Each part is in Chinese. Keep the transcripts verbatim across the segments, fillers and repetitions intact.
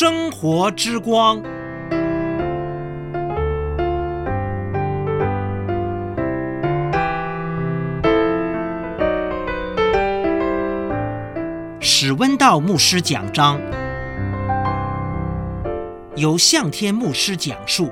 生活之光。史温道牧师讲章，由向天牧师讲述。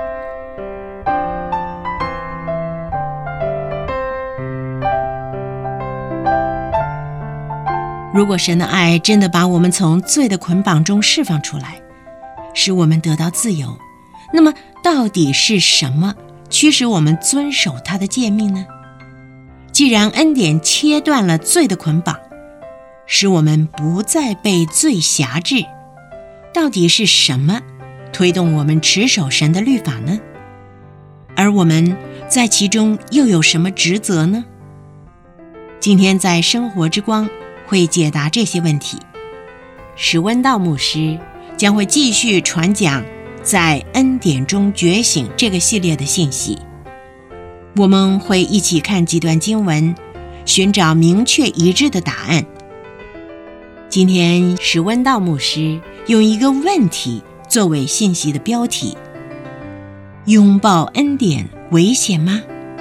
如果神的爱真的把我们从罪的捆绑中释放出来，使我们得到自由，那么到底是什么驱使我们遵守他的诫命呢？既然恩典切断了罪的捆绑，使我们不再被罪辖制，到底是什么推动我们持守神的律法呢？而我们在其中又有什么职责呢？今天在生活之光会解答这些问题。史温道牧师将会继续传讲在恩典中觉醒这个系列的信息，我们会一起看几段经文，寻找明确一致的答案。今天史温道牧师用一个问题作为信息的标题：拥抱恩典危险吗？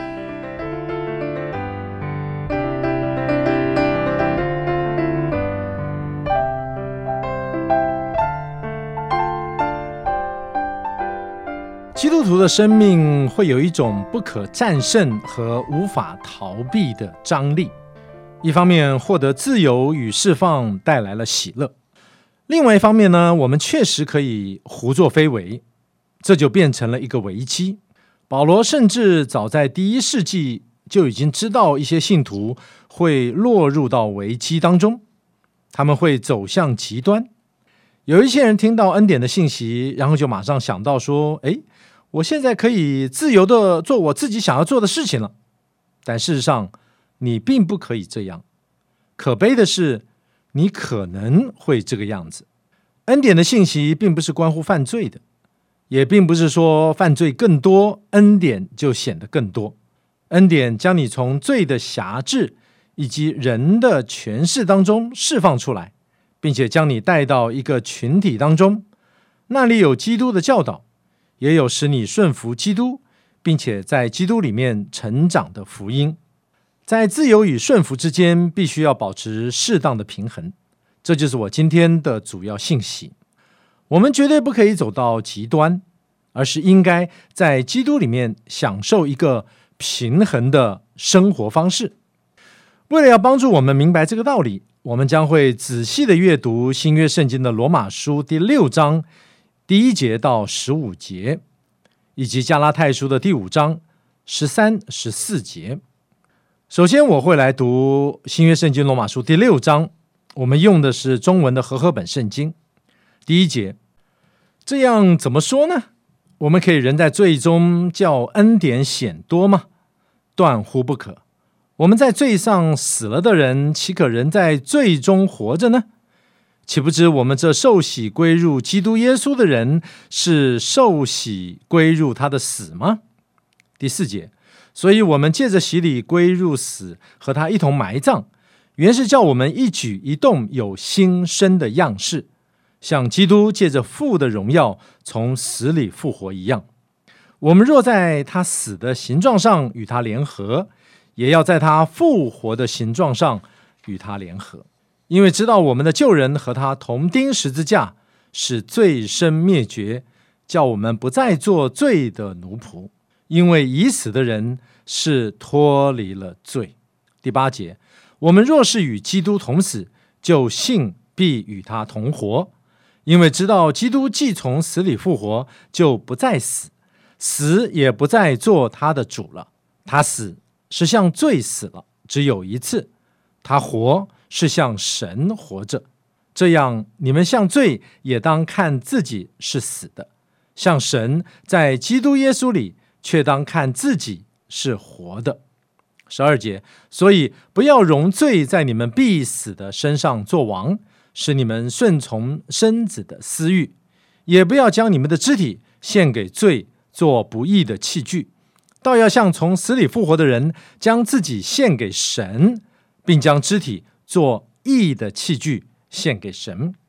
基督徒的生命会有一种不可战胜和无法逃避的张力，一方面获得自由与释放带来了喜乐，另外一方面呢，我们确实可以胡作非为，这就变成了一个危机。保罗甚至早在第一世纪就已经知道一些信徒会落入到危机当中，他们会走向极端。有一些人听到恩典的信息，然后就马上想到说，诶，我现在可以自由的做我自己想要做的事情了。但事实上你并不可以这样，可悲的是你可能会这个样子。恩典的信息并不是关乎犯罪的，也并不是说犯罪更多，恩典就显得更多。恩典将你从罪的辖制以及人的权势当中释放出来，并且将你带到一个群体当中，那里有基督的教导，也有使你顺服基督，并且在基督里面成长的福音。在自由与顺服之间必须要保持适当的平衡，这就是我今天的主要信息。我们绝对不可以走到极端，而是应该在基督里面享受一个平衡的生活方式。为了要帮助我们明白这个道理，我们将会仔细的阅读新约圣经的罗马书第六章第一节到十五节，以及加拉太书的第五章十三、十四节。首先我会来读新约圣经罗马书第六章，我们用的是中文的和合本圣经。第一节，这样怎么说呢？我们可以人在罪中叫恩典显多吗？断乎不可。我们在罪上死了的人，岂可人在罪中活着呢？岂不知我们这受洗归入基督耶稣的人，是受洗归入他的死吗？第四节，所以我们借着洗礼归入死，和他一同埋葬，原是叫我们一举一动有新生的样式，像基督借着父的荣耀从死里复活一样。我们若在他死的形状上与他联合，也要在他复活的形状上与他联合。因为知道我们的旧人和他同钉十字架，使罪身灭绝，叫我们不再做罪的奴仆。因为已死的人是脱离了罪。第八节，我们若是与基督同死，就信必与他同活。因为知道基督既从死里复活，就不再死，死也不再做他的主了。他死是向罪死了，只有一次；他活是向神活着。这样你们向罪也当看自己是死的，向神在基督耶稣里却当看自己是活的。十二节，所以不要容罪在你们必死的身上作王，使你们顺从身子的私欲，也不要将你们的肢体献给罪做不义的器具，倒要像从死里复活的人，将自己献给神，并将肢体做义的器具献给神。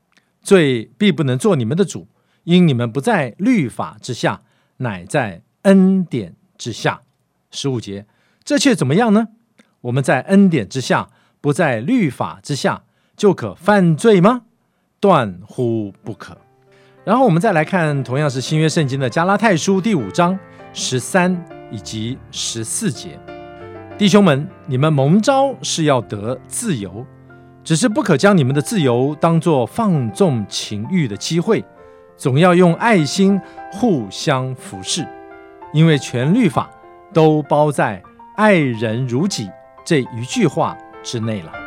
罪必不能做你们的主，因你们不在律法之下，乃在恩典之下。十五节，这却怎么样呢？我们在恩典之下，不在律法之下，就可犯罪吗？断乎不可。然后我们再来看同样是新约圣经的加拉太书第五章十三以及十四节，弟兄们，你们蒙召是要得自由，只是不可将你们的自由当作放纵情欲的机会，总要用爱心互相服侍，因为全律法都包在爱人如己这一句话之内了。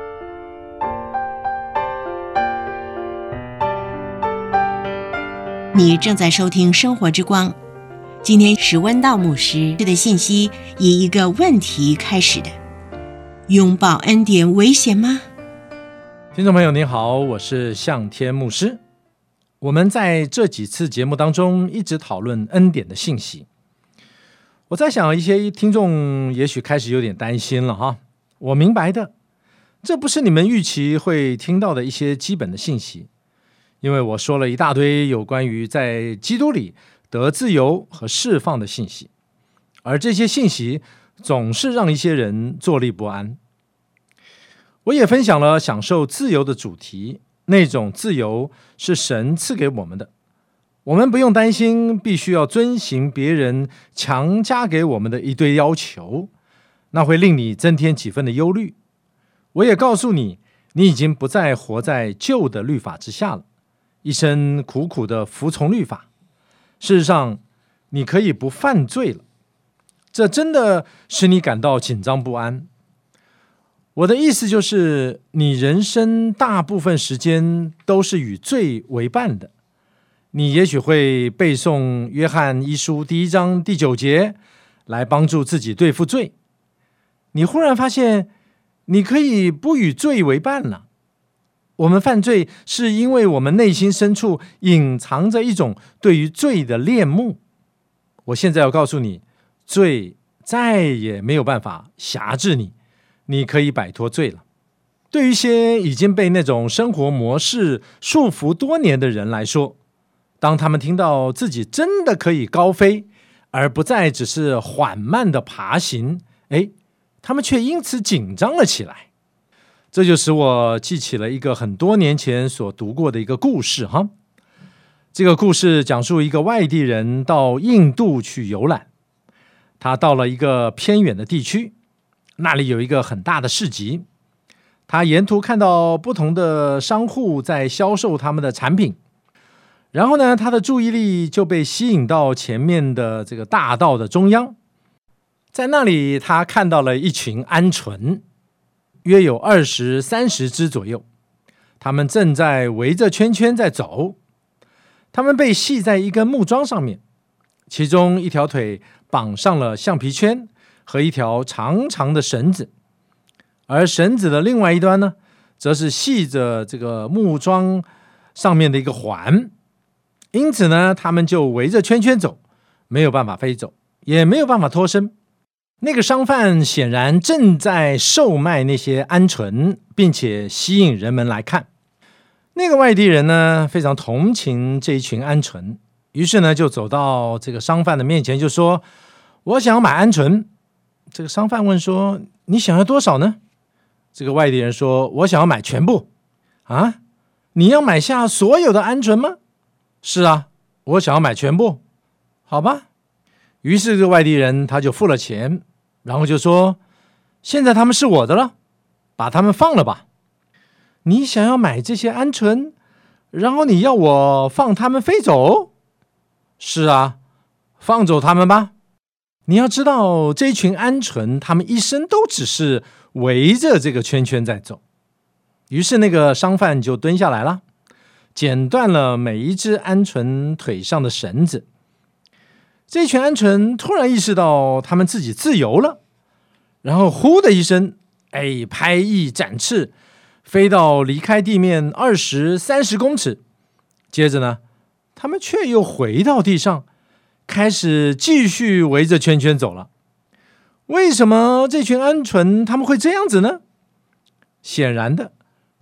你正在收听生活之光，今天史温道牧师的信息以一个问题开始的：拥抱恩典危险吗？ 听众朋友您好，我是向天牧师。我们在这几次节目当中一直讨论恩典的信息，我在想一些听众也许开始有点担心了哈。我明白的，这不是你们预期会听到的一些基本的信息，因为我说了一大堆有关于在基督里得自由和释放的信息，而这些信息总是让一些人坐立不安。我也分享了享受自由的主题，那种自由是神赐给我们的，我们不用担心必须要遵行别人强加给我们的一堆要求，那会令你增添几分的忧虑。我也告诉你，你已经不再活在旧的律法之下了，一生苦苦的服从律法。事实上，你可以不犯罪了，这真的使你感到紧张不安。我的意思就是，你人生大部分时间都是与罪为伴的。你也许会背诵约翰一书第一章第九节，来帮助自己对付罪。你忽然发现，你可以不与罪为伴了。我们犯罪是因为我们内心深处隐藏着一种对于罪的恋慕。我现在要告诉你，罪再也没有办法辖制你，你可以摆脱罪了。对于一些已经被那种生活模式束缚多年的人来说，当他们听到自己真的可以高飞，而不再只是缓慢的爬行，诶，他们却因此紧张了起来。这就使我记起了一个很多年前所读过的一个故事哈。这个故事讲述一个外地人到印度去游览，他到了一个偏远的地区，那里有一个很大的市集，他沿途看到不同的商户在销售他们的产品，然后呢，他的注意力就被吸引到前面的这个大道的中央，在那里他看到了一群鹌鹑，约有二十三十只左右，他们正在围着圈圈在走，他们被系在一根木桩上面，其中一条腿绑上了橡皮圈和一条长长的绳子，而绳子的另外一端呢，则是系着这个木桩上面的一个环。因此呢，他们就围着圈圈走，没有办法飞走，也没有办法脱身。那个商贩显然正在售卖那些鹌鹑，并且吸引人们来看。那个外地人呢，非常同情这一群鹌鹑，于是呢，就走到这个商贩的面前，就说：“我想要买鹌鹑。”这个商贩问说：“你想要多少呢？”这个外地人说：“我想要买全部。”啊，你要买下所有的鹌鹑吗？是啊，我想要买全部。好吧。于是这个外地人他就付了钱，然后就说：“现在他们是我的了，把他们放了吧。”你想要买这些鹌鹑，然后你要我放他们飞走？是啊，放走他们吧。你要知道，这群鹌鹑他们一生都只是围着这个圈圈在走。于是那个商贩就蹲下来了，剪断了每一只鹌鹑腿上的绳子。这群鹌鹑突然意识到他们自己自由了，然后呼的一声，哎，拍翼展翅，飞到离开地面二十三十公尺。接着呢，他们却又回到地上，开始继续围着圈圈走了。为什么这群鹌鹑他们会这样子呢？显然的，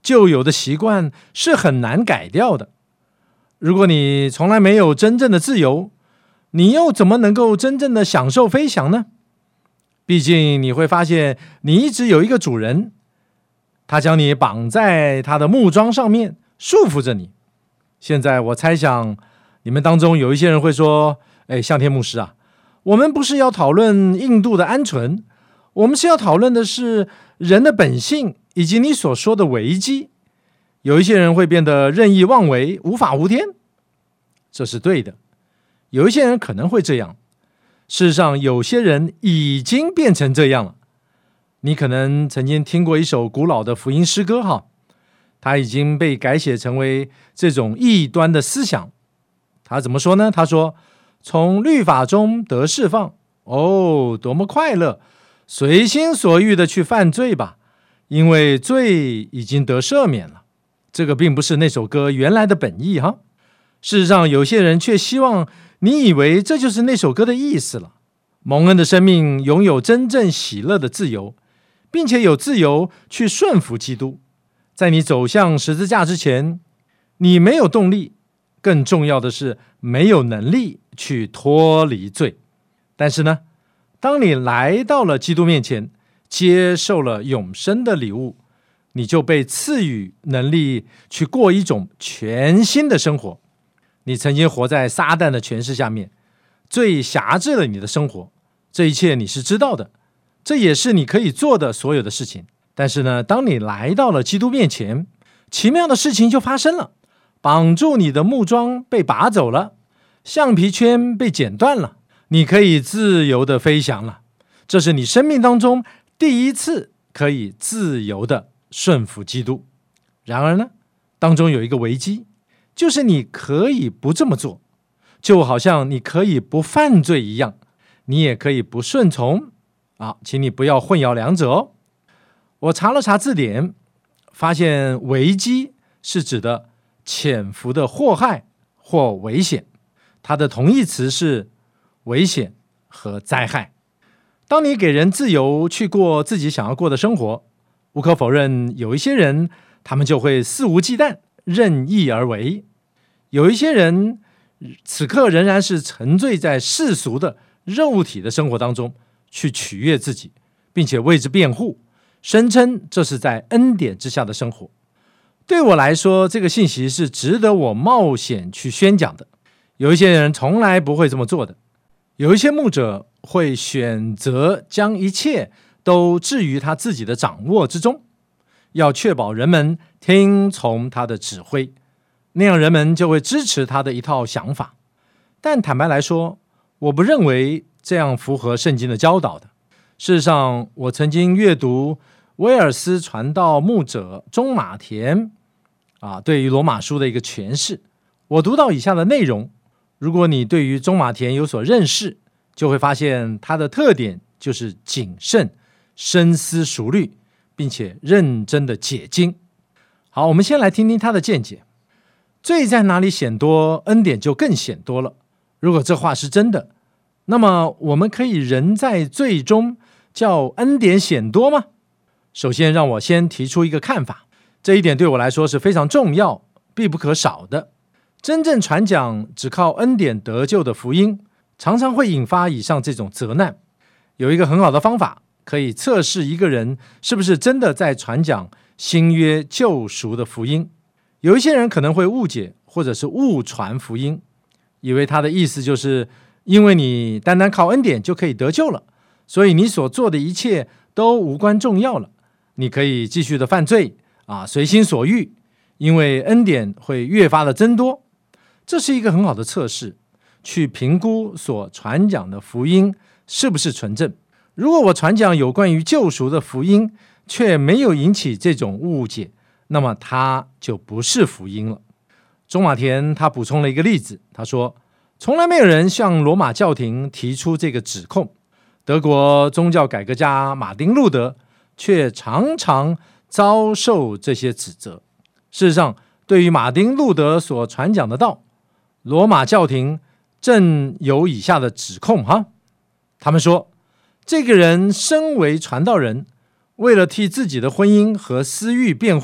旧有的习惯是很难改掉的。如果你从来没有真正的自由，你又怎么能够真正的享受飞翔呢？毕竟你会发现，你一直有一个主人，他将你绑在他的木桩上面，束缚着你。现在我猜想，你们当中有一些人会说，哎，向天牧师啊，我们不是要讨论印度的鹌鹑，我们是要讨论的是人的本性以及你所说的危机。有一些人会变得任意妄为，无法无天，这是对的。有一些人可能会这样，事实上有些人已经变成这样了。你可能曾经听过一首古老的福音诗歌哈，它已经被改写成为这种异端的思想。他怎么说呢？他说，从律法中得释放，哦，多么快乐，随心所欲的去犯罪吧，因为罪已经得赦免了。这个并不是那首歌原来的本意哈。事实上，有些人却希望你以为这就是那首歌的意思了。蒙恩的生命拥有真正喜乐的自由，并且有自由去顺服基督。在你走向十字架之前，你没有动力，更重要的是没有能力去脱离罪。但是呢，当你来到了基督面前，接受了永生的礼物，你就被赐予能力去过一种全新的生活。你曾经活在撒旦的权势下面，罪辖制了你的生活，这一切你是知道的，这也是你可以做的所有的事情。但是呢，当你来到了基督面前，奇妙的事情就发生了，绑住你的木桩被拔走了，橡皮圈被剪断了，你可以自由的飞翔了。这是你生命当中第一次可以自由的顺服基督。然而呢，当中有一个危机，就是你可以不这么做，就好像你可以不犯罪一样，你也可以不顺从啊，请你不要混淆两者哦。我查了查字典，发现危机是指的潜伏的祸害或危险，它的同义词是危险和灾害。当你给人自由去过自己想要过的生活，无可否认，有一些人他们就会肆无忌惮，任意而为。有一些人此刻仍然是沉醉在世俗的肉体的生活当中，去取悦自己，并且为之辩护，声称这是在恩典之下的生活。对我来说，这个信息是值得我冒险去宣讲的。有一些人从来不会这么做的。有一些牧者会选择将一切都置于他自己的掌握之中，要确保人们听从他的指挥，那样人们就会支持他的一套想法。但坦白来说，我不认为这样符合圣经的教导的。事实上，我曾经阅读威尔斯传道牧者中马田啊对于罗马书的一个诠释，我读到以下的内容。如果你对于中马田有所认识，就会发现它的特点就是谨慎、深思熟虑，并且认真的解经。好，我们先来听听他的见解。罪在哪里显多，恩典就更显多了。如果这话是真的，那么我们可以人在罪中叫恩典显多吗？首先让我先提出一个看法，这一点对我来说是非常重要，必不可少的。真正传讲只靠恩典得救的福音，常常会引发以上这种责难。有一个很好的方法，可以测试一个人是不是真的在传讲新约救赎的福音。有一些人可能会误解或者是误传福音，以为他的意思就是因为你单单靠恩典就可以得救了，所以你所做的一切都无关重要了，你可以继续的犯罪啊，随心所欲，因为恩典会越发的增多。这是一个很好的测试，去评估所传讲的福音是不是纯正。如果我传讲有关于救赎的福音，却没有引起这种误解，那么它就不是福音了。中马田他补充了一个例子，他说，从来没有人向罗马教廷提出这个指控，德国宗教改革家马丁路德却常常遭受这些指责。事实上，对于马丁路德所传讲的道，罗马教廷正有以下的指控哈，他们说，这个人身为传道人，为了替自己的婚姻和私欲辩护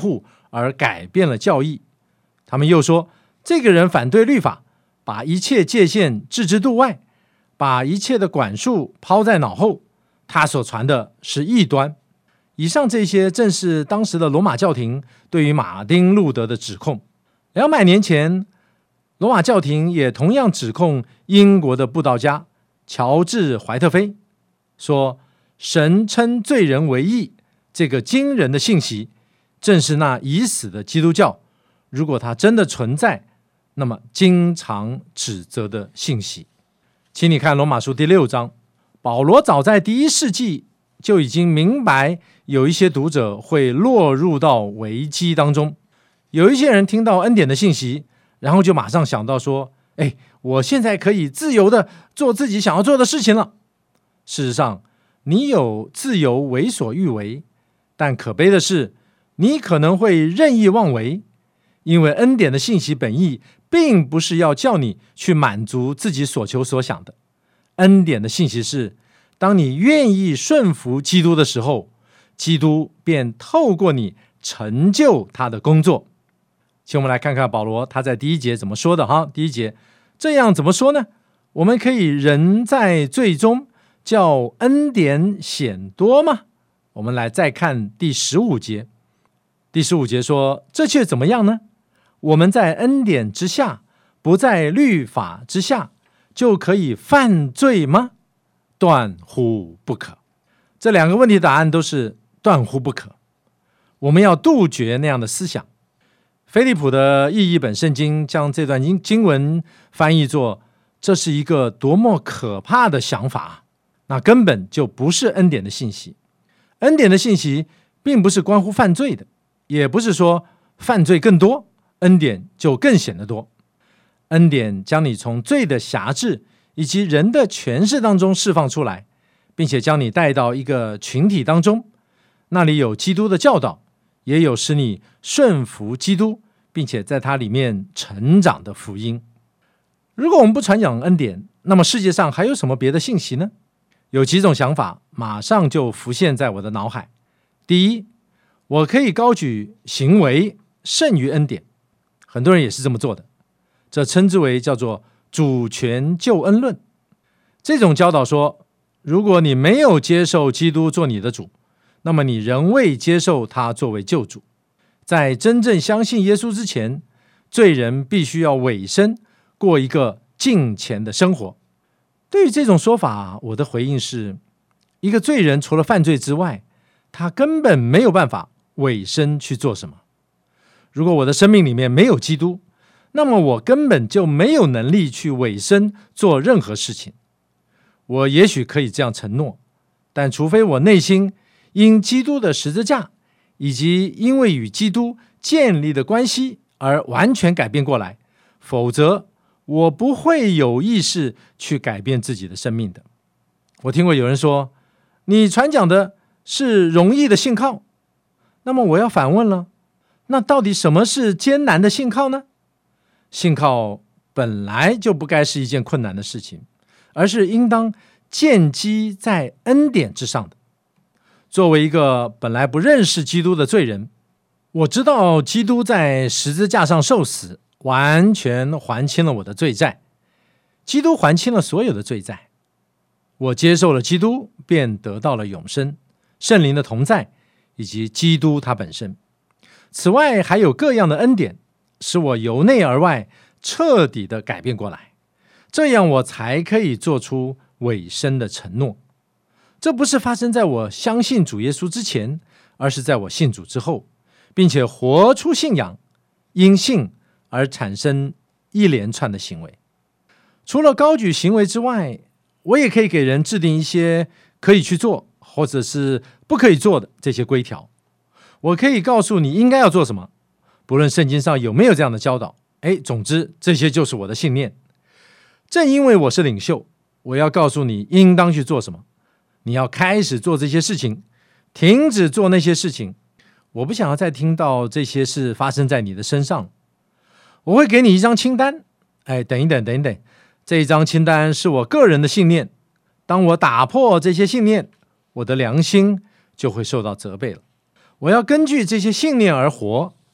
而改变了教义。他们又说，这个人反对律法，把一切界限置之度外，把一切的管束抛在脑后，他所传的是异端。以上这些正是当时的罗马教廷对于马丁路德的指控。两百年前，罗马教廷也同样指控英国的布道家乔治·怀特菲，说神称罪人为义这个惊人的信息，正是那已死的基督教，如果它真的存在，那么经常指责的信息。请你看罗马书第六章，保罗早在第一世纪就已经明白有一些读者会落入到危机当中。有一些人听到恩典的信息，然后就马上想到说，哎，我现在可以自由的做自己想要做的事情了。事实上，你有自由为所欲为，但可悲的是，你可能会任意妄为，因为恩典的信息本意并不是要叫你去满足自己所求所想的。恩典的信息是，当你愿意顺服基督的时候，基督便透过你成就他的工作。请我们来看看保罗他在第一节怎么说的哈。第一节，这样怎么说呢？我们可以人在罪中，叫恩典显多吗？我们来再看第十五节。第十五节说，这却怎么样呢？我们在恩典之下，不在律法之下，就可以犯罪吗？断乎不可。这两个问题答案都是断乎不可。我们要杜绝那样的思想。菲利普的译译本圣经将这段经文翻译作，这是一个多么可怕的想法，那根本就不是恩典的信息。恩典的信息并不是关乎犯罪的，也不是说犯罪更多，恩典就更显得多。恩典将你从罪的辖制以及人的权势当中释放出来，并且将你带到一个群体当中，那里有基督的教导，也有使你顺服基督并且在它里面成长的福音。如果我们不传讲恩典，那么世界上还有什么别的信息呢？有几种想法马上就浮现在我的脑海。第一，我可以高举行为胜于恩典，很多人也是这么做的，这称之为叫做主权救恩论。这种教导说，如果你没有接受基督做你的主，那么你仍未接受他作为救主。在真正相信耶稣之前，罪人必须要委身过一个敬虔的生活。对于这种说法，我的回应是，一个罪人除了犯罪之外，他根本没有办法委身去做什么。如果我的生命里面没有基督，那么我根本就没有能力去委身做任何事情。我也许可以这样承诺，但除非我内心因基督的十字架以及因为与基督建立的关系而完全改变过来，否则我不会有意识去改变自己的生命的。我听过有人说，你传讲的是容易的信靠，那么我要反问了，那到底什么是艰难的信靠呢？信靠本来就不该是一件困难的事情，而是应当建基在恩典之上的。作为一个本来不认识基督的罪人，我知道基督在十字架上受死，完全还清了我的罪债。基督还清了所有的罪债，我接受了基督，便得到了永生、圣灵的同在，以及基督他本身。此外还有各样的恩典，使我由内而外彻底的改变过来，这样我才可以做出委身的承诺。这不是发生在我相信主耶稣之前，而是在我信主之后，并且活出信仰，因信而产生一连串的行为。除了高举行为之外，我也可以给人制定一些可以去做或者是不可以做的这些规条。我可以告诉你应该要做什么，不论圣经上有没有这样的教导，哎，总之这些就是我的信念。正因为我是领袖，我要告诉你应当去做什么，你要开始做这些事情，停止做那些事情。我不想要再听到这些事发生在你的身上。我会给你一张清单，哎，等一等等一等，这一张清单是我个人的信念，当我打破这些信念，我的良心就会受到责备了。我要根据这些信念而活，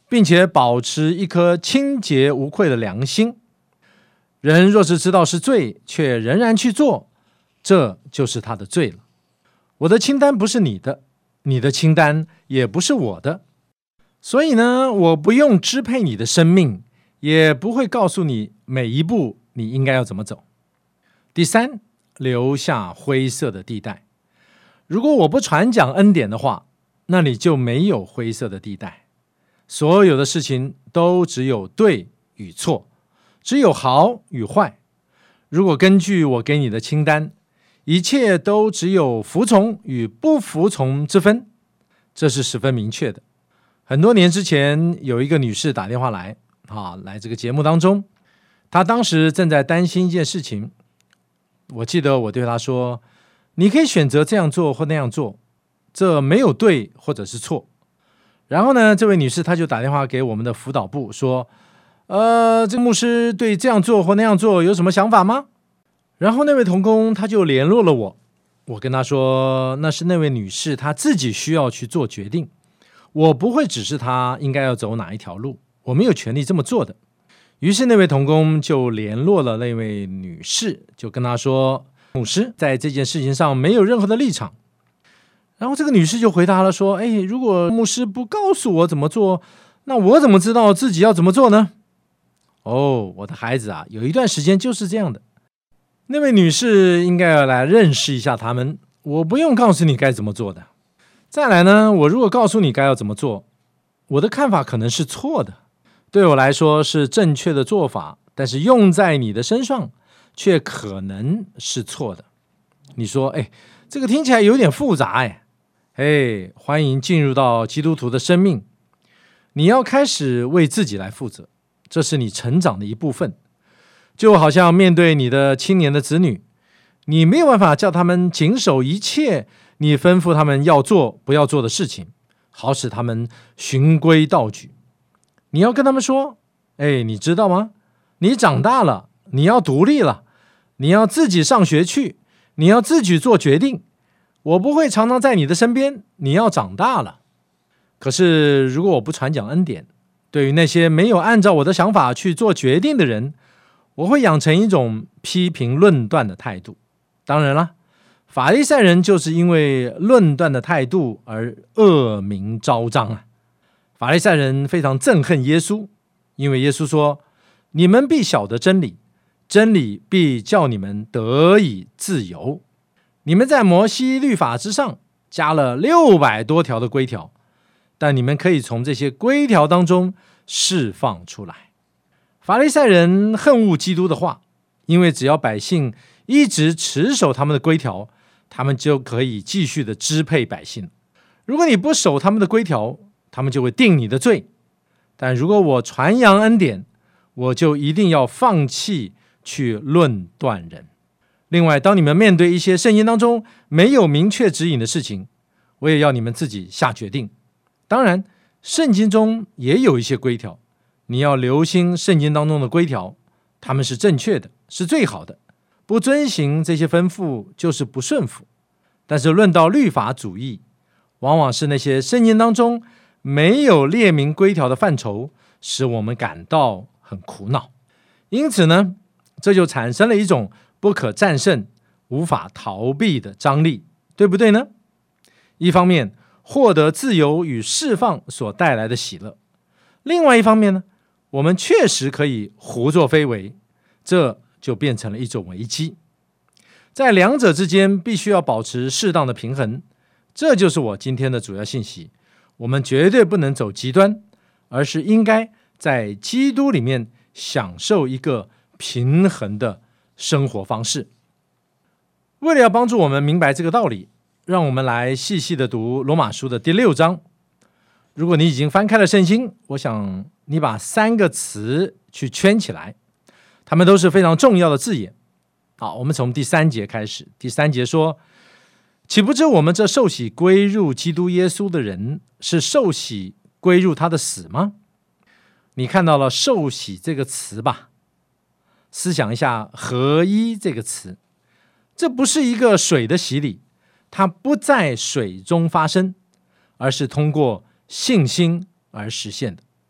并且保持一颗清洁无愧的良心。人若是知道是罪，却仍然去做，这就是他的罪了。我的清单不是你的，你的清单也不是我的，所以呢，我不用支配你的生命，也不会告诉你每一步你应该要怎么走。第三，留下灰色的地带。如果我不传讲恩典的话，那里就没有灰色的地带。所有的事情都只有对与错，只有好与坏。如果根据我给你的清单，一切都只有服从与不服从之分，这是十分明确的。很多年之前，有一个女士打电话来，啊，来这个节目当中，她当时正在担心一件事情。我记得我对她说，你可以选择这样做或那样做，这没有对或者是错。然后呢，这位女士她就打电话给我们的辅导部说，呃，这个牧师对这样做或那样做有什么想法吗？然后那位同工他就联络了我，我跟他说，那是那位女士她自己需要去做决定，我不会指示她应该要走哪一条路，我没有权利这么做的。于是那位同工就联络了那位女士，就跟她说，牧师在这件事情上没有任何的立场。然后这个女士就回答了说，哎，如果牧师不告诉我怎么做，那我怎么知道自己要怎么做呢？哦，我的孩子啊，有一段时间就是这样的。那位女士应该要来认识一下他们，我不用告诉你该怎么做的。再来呢，我如果告诉你该要怎么做，我的看法可能是错的，对我来说是正确的做法，但是用在你的身上却可能是错的。你说，哎，这个听起来有点复杂哎。哎，欢迎进入到基督徒的生命，你要开始为自己来负责，这是你成长的一部分。就好像面对你的青年的子女，你没有办法叫他们谨守一切你吩咐他们要做不要做的事情，好使他们循规蹈矩。你要跟他们说，哎，你知道吗？你长大了，你要独立了，你要自己上学去，你要自己做决定。我不会常常在你的身边，你要长大了。可是如果我不传讲恩典，对于那些没有按照我的想法去做决定的人，我会养成一种批评论断的态度。当然了，法利赛人就是因为论断的态度而恶名昭彰啊。法利赛人非常憎恨耶稣，因为耶稣说，你们必晓得真理，真理必叫你们得以自由。你们在摩西律法之上加了六百多条的规条，但你们可以从这些规条当中释放出来。法利赛人恨恶基督的话，因为只要百姓一直持守他们的规条，他们就可以继续的支配百姓。如果你不守他们的规条，他们就会定你的罪。但如果我传扬恩典，我就一定要放弃去论断人。另外，当你们面对一些圣经当中没有明确指引的事情，我也要你们自己下决定。当然，圣经中也有一些规条，你要留心圣经当中的规条，他们是正确的，是最好的。不遵行这些吩咐就是不顺服。但是论到律法主义，往往是那些圣经当中没有列明规条的范畴，使我们感到很苦恼。因此呢，这就产生了一种不可战胜、无法逃避的张力，对不对呢？一方面，获得自由与释放所带来的喜乐；另外一方面呢，我们确实可以胡作非为，这就变成了一种危机。在两者之间必须要保持适当的平衡，这就是我今天的主要信息。我们绝对不能走极端，而是应该在基督里面享受一个平衡的生活方式。为了要帮助我们明白这个道理，让我们来细细的读罗马书的第六章。如果你已经翻开了圣经，我想你把三个词去圈起来，它们都是非常重要的字眼。好，我们从第三节开始。第三节说，岂不知我们这受洗归入基督耶稣的人，是受洗归入他的死吗？你看到了受洗这个词吧？思想一下合一这个词，这不是一个水的洗礼，它不在水中发生，而是通过信心而实现的。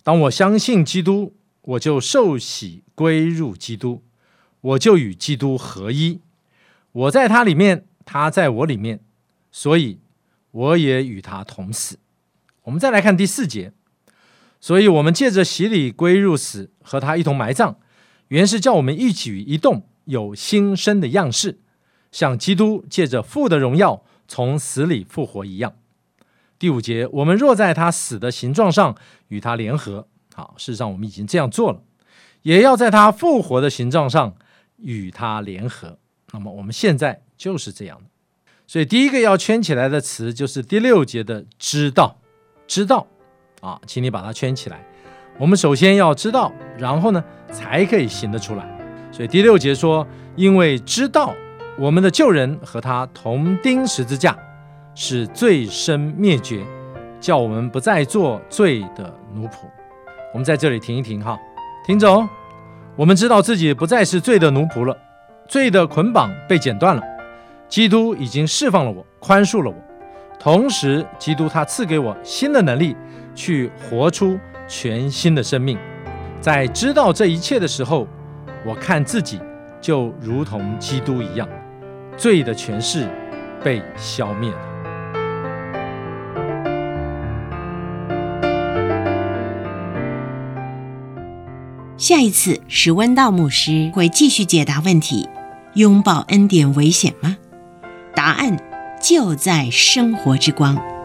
当我相信基督，我就受洗归入基督，我就与基督合一。我在他里面，他在我里面，所以我也与他同死。我们再来看第四节，所以我们借着洗礼归入死，和他一同埋葬，原是叫我们一举一动有新生的样式，像基督借着父的荣耀从死里复活一样。第五节，我们若在他死的形状上与他联合，好，事实上我们已经这样做了，也要在他复活的形状上与他联合。那么我们现在就是这样的。所以第一个要圈起来的词就是第六节的知道。知道啊，请你把它圈起来。我们首先要知道，然后呢才可以行得出来。所以第六节说，因为知道我们的旧人和他同钉十字架，使罪身灭绝，叫我们不再做罪的奴仆。我们在这里停一停哈，听着哦。我们知道自己不再是罪的奴仆了，罪的捆绑被剪断了，基督已经释放了我，宽恕了我。同时基督他赐给我新的能力，去活出全新的生命。在知道这一切的时候，我看自己就如同基督一样，罪的权势被消灭了。 下一次史温道牧师会继续解答问题：拥抱恩典危险吗？答案就在生活之光。